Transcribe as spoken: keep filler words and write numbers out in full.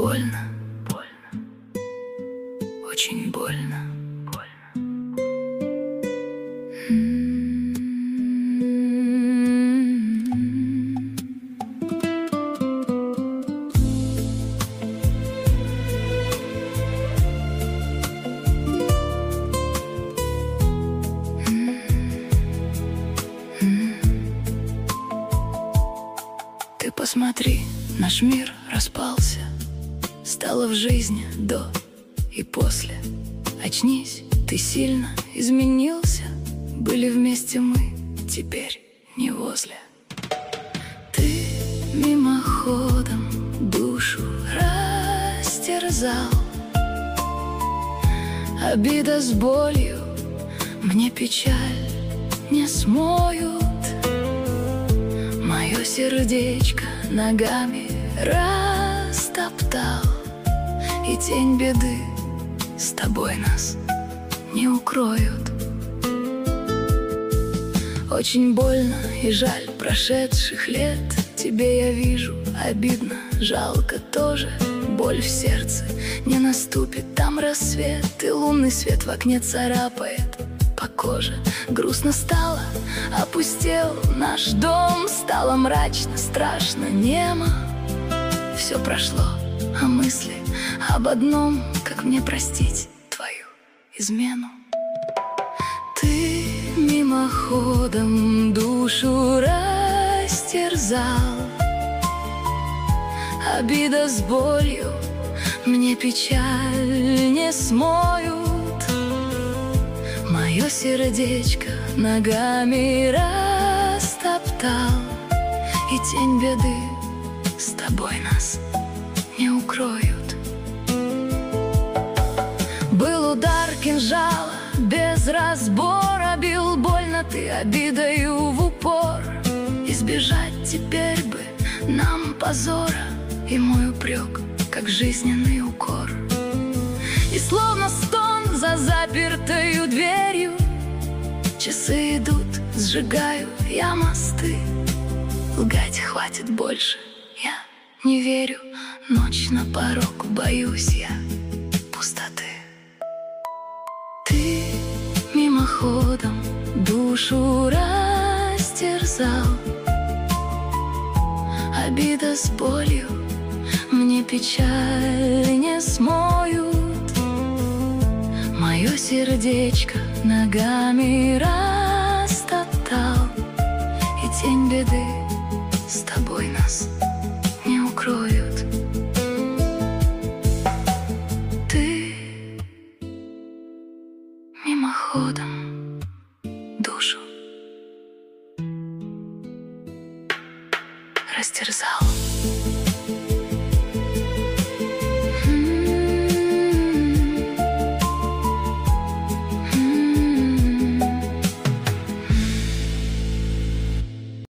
больно, больно, очень больно, больно. Ты посмотри, наш мир распался, стало в жизни до и после. Очнись, ты сильно изменился, были вместе мы, теперь не возле. Ты мимоходом душу растерзал, обида с болью мне печаль не смоют. Мое сердечко ногами растоптал, и тень беды с тобой нас не укроют. Очень больно и жаль прошедших лет, тебе я вижу обидно, жалко тоже. Боль в сердце не наступит, там рассвет, и лунный свет в окне царапает по коже. Грустно стало, опустел наш дом, стало мрачно, страшно, немо. Все прошло, а мысли об одном, как мне простить твою измену. Ты мимоходом душу растерзал, обида с болью мне печаль не смоют. Мое сердечко ногами растоптал, и тень беды с тобой нас не укроют. Был удар кинжала, без разбора бил больно ты обидою в упор. Избежать теперь бы нам позора, и мой упрек, как жизненный укор. И словно стон за запертою дверью, часы идут, сжигаю я мосты. Лгать хватит больше, я не верю, ночь на порог, боюсь я пустоты. Ты мимоходом душу растерзал, обида с болью мне печаль не смоют. Мое сердечко ногами растоптал, и тень беды с тобой нас не укроют. Ты мимоходом душу растерзал.